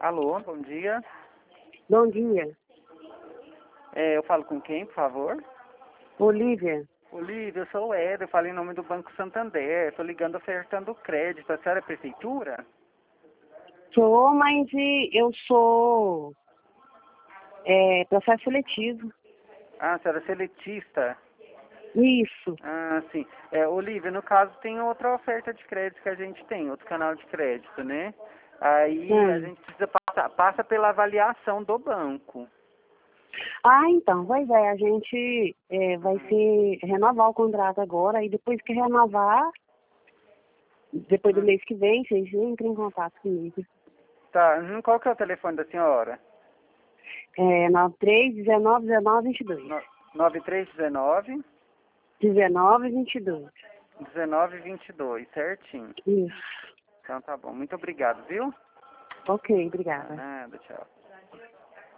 Alô, bom dia. Bom dia. Eu falo com quem, por favor? Olívia. Olívia, eu sou o Éder, eu falo em nome do Banco Santander. Estou ligando ofertando crédito. A senhora é prefeitura? Sou, mas eu sou processo seletivo. Ah, a senhora é seletista? Isso. Ah, sim. Olívia, no caso tem outra oferta de crédito que a gente tem, outro canal de crédito, né? Aí a gente precisa passa pela avaliação do banco. Ah, então, pois é, a gente vai renovar o contrato agora e depois que renovar, depois do mês que vem, vocês entrem em contato comigo. Tá, qual que é o telefone da senhora? 93-19-19-22. 9319 19-22. 1922, certinho. Isso. Então tá bom. Muito obrigado, viu? Ok, obrigada. Nada, tchau.